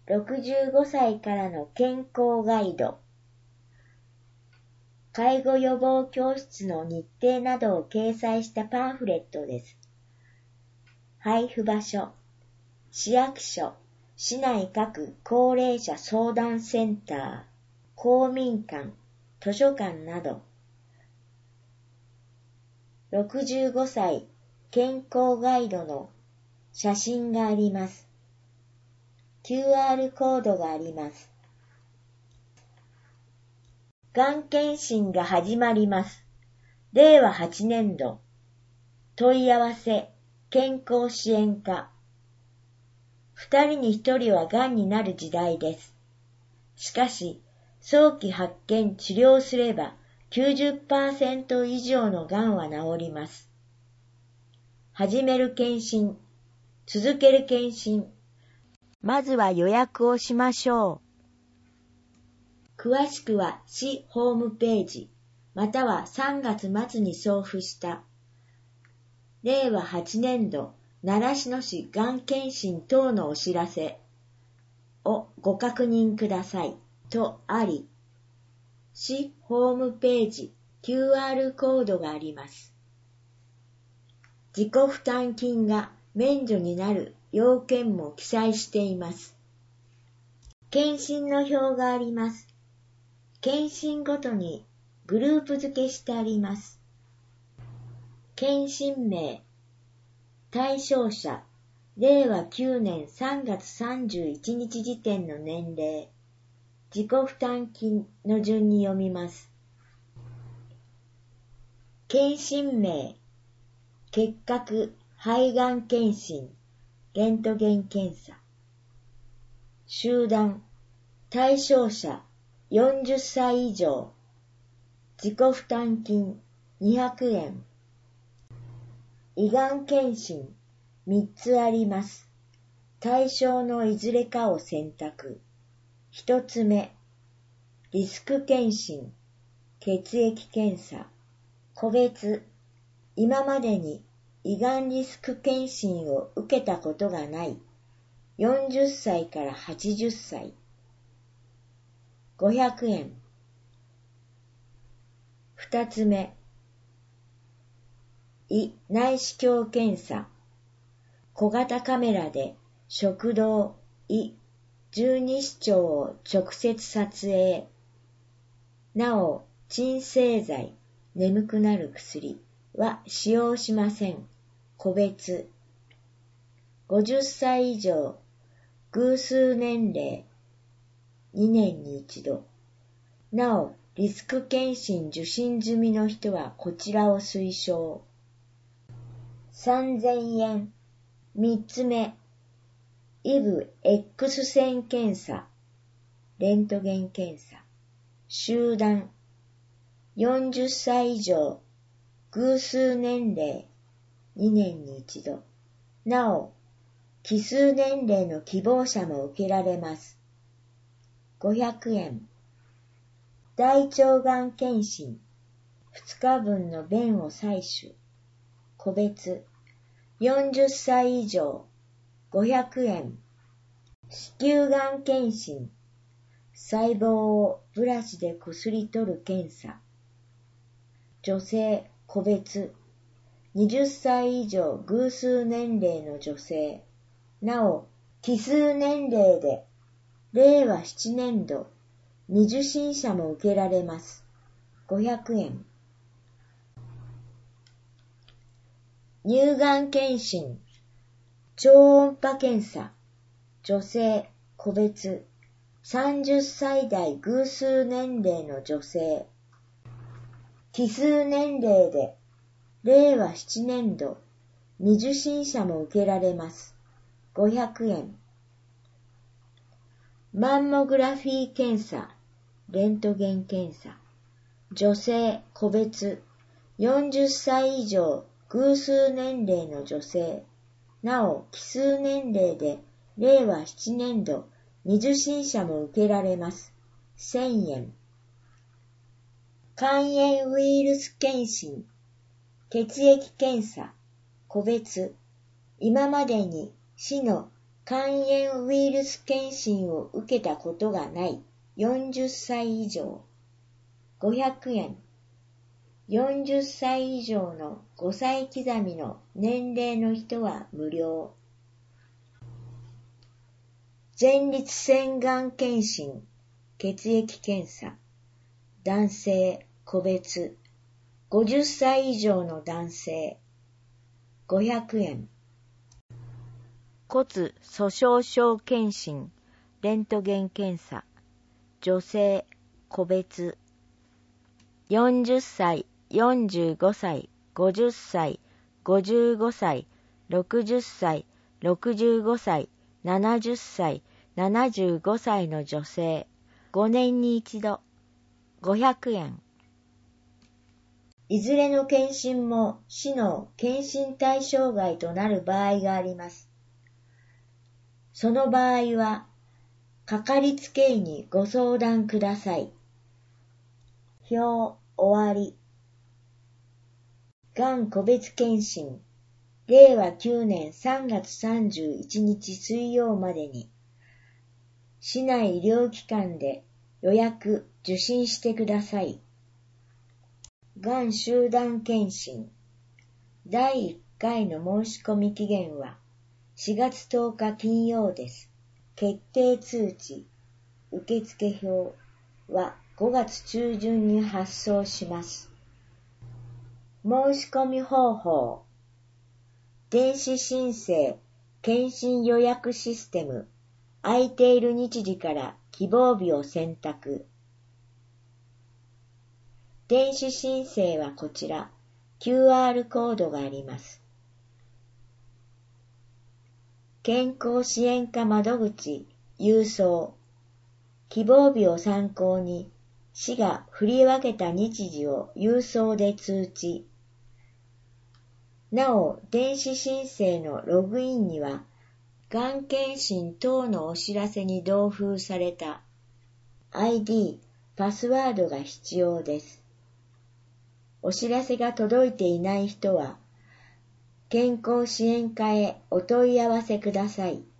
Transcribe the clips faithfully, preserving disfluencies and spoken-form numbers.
ろくじゅうごさいからの健康ガイド。介護予防教室の日程などを掲載したパンフレットです。配布場所、市役所、市内各高齢者相談センター、公民館、図書館など。ろくじゅうごさい健康ガイドの写真があります。キューアール コードがあります。がん検診が始まります。れいわはちねんど。問い合わせ、健康支援課。二人に一人はがんになる時代です。しかし、早期発見治療すれば きゅうじゅっパーセント 以上のがんは治ります。始める検診、続ける検診。まずは予約をしましょう。詳しくは市ホームページ、またはさんがつまつに送付したれいわはちねんど習志野市がん検診等のお知らせをご確認くださいとあり、市ホームページ キューアール コードがあります。自己負担金が免除になる要件も記載しています。検診の表があります。検診ごとにグループ付けしてあります。検診名、対象者、れいわきゅうねんさんがつさんじゅういちにち時点の年齢、自己負担金の順に読みます。検診名、結核、肺がん検診、レントゲン検査。集団、対象者、よんじゅっさい以上、自己負担金にひゃくえん。胃がん検診、みっつあります。対象のいずれかを選択。ひとつめ、リスク検診、血液検査。個別、今までに胃がんリスク検診を受けたことがない。よんじゅっさいからはちじゅっさい。ごひゃくえん。二つ目、胃内視鏡検査。小型カメラで食道、胃、十二指腸を直接撮影。なお、鎮静剤、眠くなる薬は使用しません。個別。ごじゅっさい以上、偶数年齢、にねんに一度。なお、リスク検診受診済みの人はこちらを推奨。さんぜんえん。三つ目、イブ X 線検査、レントゲン検査。集団、よんじゅっさい以上、偶数年齢、にねんに一度。なお、奇数年齢の希望者も受けられます。ごひゃくえん。大腸がん検診、ふつかぶんの便を採取。個別、よんじゅっさい以上、ごひゃくえん。子宮がん検診、細胞をブラシでこすり取る検査。女性、個別、はたち以上偶数年齢の女性。なお、奇数年齢で、れいわななねんど、未受診者も受けられます。ごひゃくえん。乳がん検診、超音波検査。女性、個別、さんじゅっさい代偶数年齢の女性。奇数年齢で、れいわななねんど、未受診者も受けられます。ごひゃくえん。マンモグラフィー検査、レントゲン検査。女性、個別、よんじゅっさい以上、偶数年齢の女性。なお、奇数年齢で、れいわななねんど、未受診者も受けられます。せんえん。肝炎ウイルス検診、血液検査、個別、今までに市の肝炎ウイルス検診を受けたことがないよんじゅっさい以上ごひゃくえん。よんじゅっさい以上のごさい刻みの年齢の人は無料。前立腺がん検診、血液検査、男性、個別、ごじゅっさい以上の男性、ごひゃくえん。骨粗鬆症検診、レントゲン検査、女性、個別、よんじゅっさい、よんじゅうごさい、ごじゅっさい、ごじゅうごさい、ろくじゅっさい、ろくじゅうごさい、ななじゅっさい、ななじゅうごさいの女性、ごねんに一度、ごひゃくえん。いずれの検診も市の検診対象外となる場合があります。その場合は、かかりつけ医にご相談ください。表終わり。がん個別検診、れいわきゅうねんさんがつさんじゅういちにち水曜までに、市内医療機関で予約・受診してください。がん集団検診、だいいっかいの申し込み期限はしがつとおか金曜です。決定通知、受付表はごがつ中旬に発送します。申し込み方法、電子申請、検診予約システム、空いている日時から希望日を選択。電子申請はこちら、キューアール コードがあります。健康支援課窓口、郵送。希望日を参考に、市が振り分けた日時を郵送で通知。なお、電子申請のログインには、がん検診等のお知らせに同封された アイディー、パスワードが必要です。お知らせが届いていない人は、健康支援課へお問い合わせください。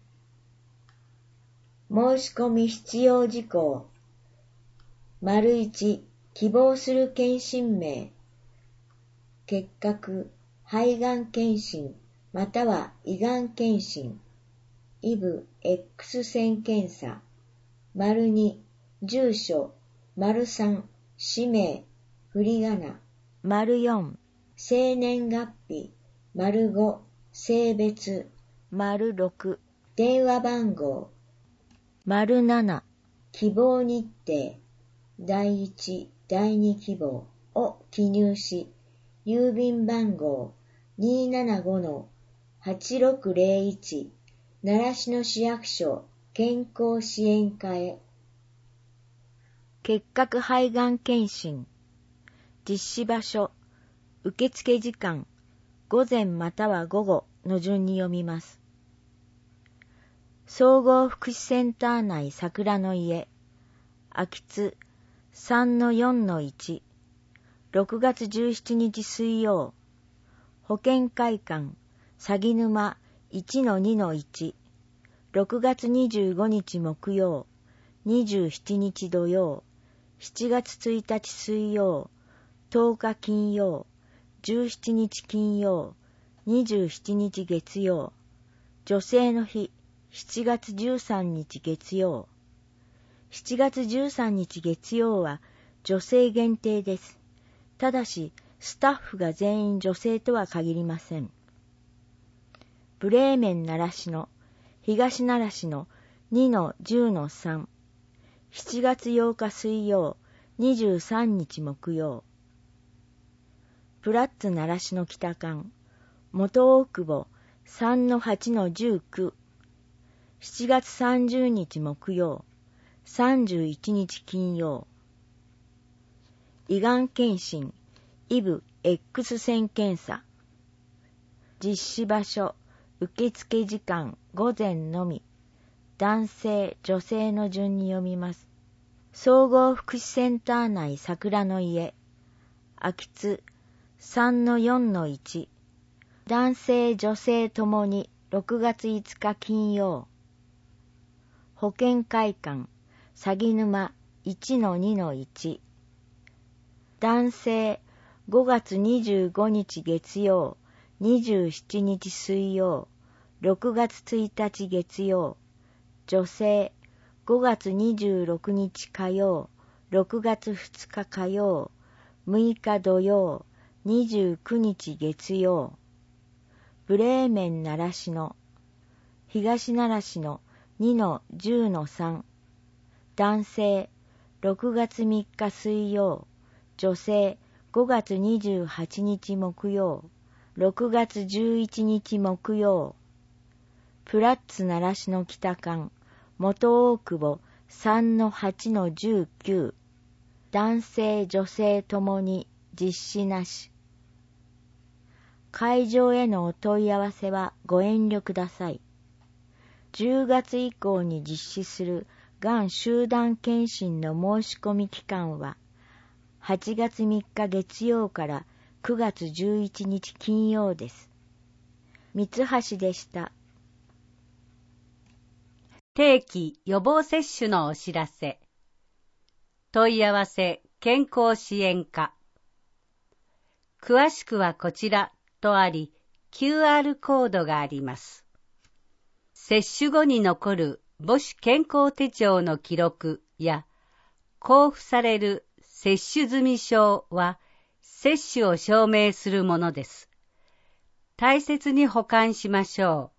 申し込み必要事項。丸いち、希望する検診名。結核、肺がん検診、または胃がん検診。イブ X 線検査。丸に、住所。丸さん、氏名。振り仮名。丸よん、生年月日。丸ご、性別。丸ろく、電話番号。丸なな、希望日程。第一、第二希望を記入し、郵便番号 にーななごのはちろくぜろいち 習志野市役所健康支援課へ。結核肺がん検診、実施場所、受付時間、午前または午後の順に読みます。総合福祉センター内桜の家、秋津 さんのよんのいち、ろくがつじゅうしちにち水曜、保健会館、鷺沼 いちのにのいち、ろくがつにじゅうごにち木曜、にじゅうしちにち土曜、しちがつついたち水曜、とおか金曜、じゅうしちにち金曜、にじゅうしちにち月曜、女性の日、しちがつじゅうさんにち月曜。しちがつじゅうさんにち月曜は女性限定です。ただし、スタッフが全員女性とは限りません。ブレーメン習志野、東習志野 にのじゅうのさん、しちがつようか水曜、にじゅうさんにち木曜。プラッツ習志野北館、元大久保 さんのはちのじゅうきゅう、しちがつさんじゅうにち木曜、さんじゅういちにち金曜。胃がん検診、イブ X 線検査。実施場所、受付時間、午前のみ。男性、女性の順に読みます。総合福祉センター内桜の家、秋津 さんのよんのいち。男性、女性ともにろくがついつか金曜。保健会館、鷺沼 いちのにのいち。男性、ごがつにじゅうごにち月曜、にじゅうしちにち水曜、ろくがつついたち月曜。女性、ごがつにじゅうろくにち火曜、ろくがつふつか火曜、むいか土曜、にじゅうくにち月曜。ブレーメン習志野、東習志野 にのじゅうのさん。男性、ろくがつみっか水曜、女性、ごがつにじゅうはちにち木曜、ろくがつじゅういちにち木曜。プラッツ習志野北館、元大久保 さんのはちのじゅうきゅう。男性女性ともに実施なし。会場へのお問い合わせはご遠慮ください。じゅうがつ以降に実施するがん集団検診の申し込み期間ははちがつみっか月曜からくがつじゅういちにち金曜です。三橋でした。 定期予防接種のお知らせ。問い合わせ健康支援課。詳しくはこちらとあり、キューアール コードがあります。接種後に残る母子健康手帳の記録や、交付される接種済証は、接種を証明するものです。大切に保管しましょう。